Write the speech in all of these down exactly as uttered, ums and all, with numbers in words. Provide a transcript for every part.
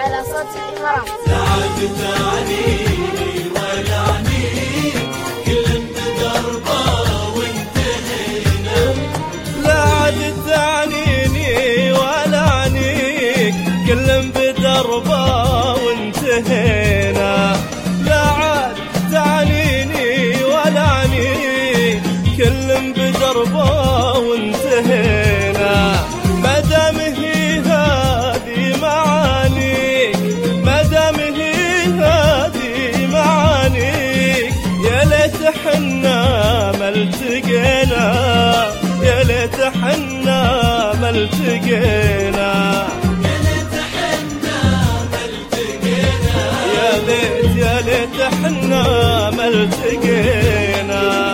على صوت الإمارات. لا عاد تعنيني ولا عنيك، كل بدربه وانتهينا. لا عاد تعنيني ولا عنيك، كل بدربه وانتهينا. لا عاد تعنيني ولا عنيك، كل بدربه وانتهينا. ما دام هي هذه معانيك، ما دام هي هذه معانيك، يا ليت حنا ما التقينا، يا ليت حنا ما التقينا، يا ليت حنا ما التقينا، يا ليت يا ليت حنا ما التقينا.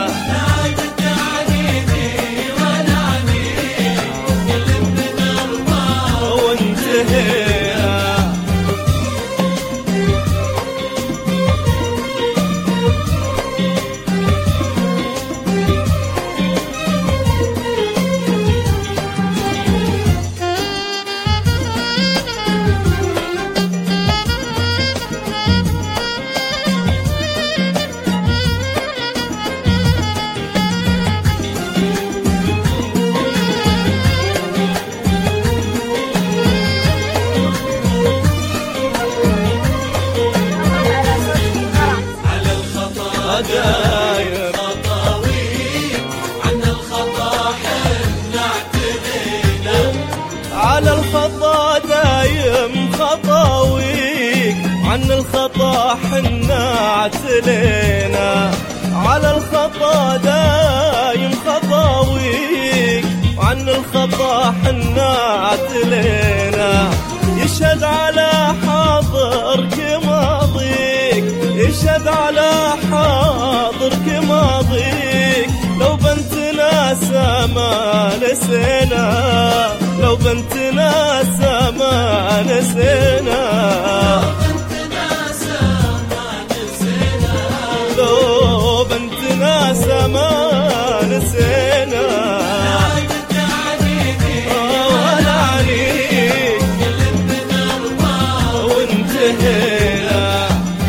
دايم خطاويك عن الخطا حنا اعتدينا. على الخطا دايم خطاويك، عن الخطا حنا اعتلينا. على الخطا دايم خطاويك، عن الخطا حنا اعتلينا. يشهد على حاضرك ماضيك، يشهد على حاضرك ماضيك. لو بنت ناسا ما نسينا، لو بنت ناسا ما نسينا، لو بنت ناسا ما نسينا. ولا عنيك وانتهينا.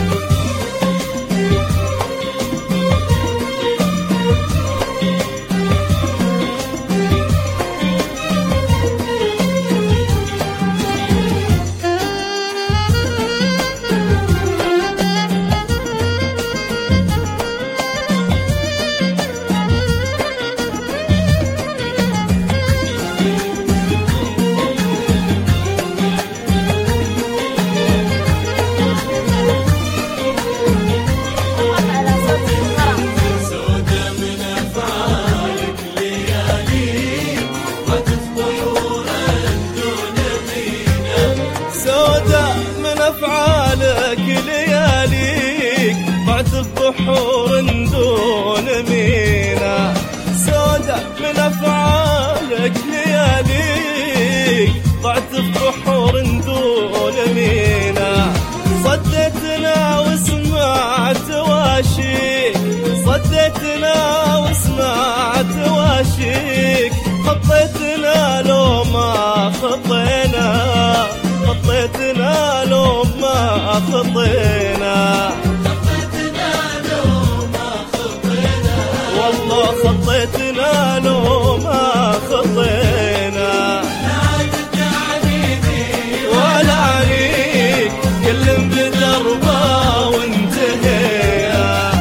أفعالك لياليك بعد بحور دون مينا. سودة من أفعالك لياليك بعد بحور دون مينا. صدتنا وسمعت واشيك، صدتنا وسمعت واشيك. خطيتنا لو ما خطينا، خطيتنا لو ما خطينا، خطيتنا لو ما خطينا. والله خطيتنا لو ما خطينا. لا عاد تعنيني ولا عنيك، كل بدربه وانتهينا.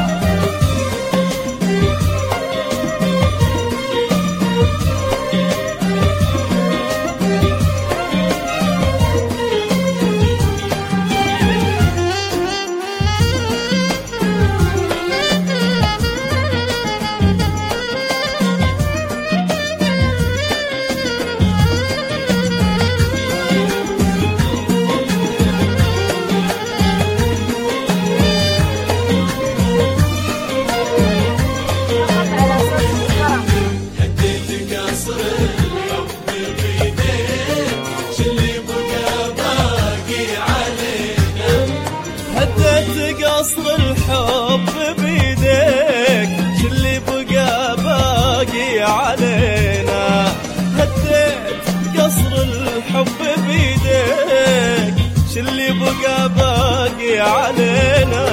قصر الحب بيديك، شلي بقى باقي علينا. هديت قصر الحب بيديك، اللي بقى باقي علينا.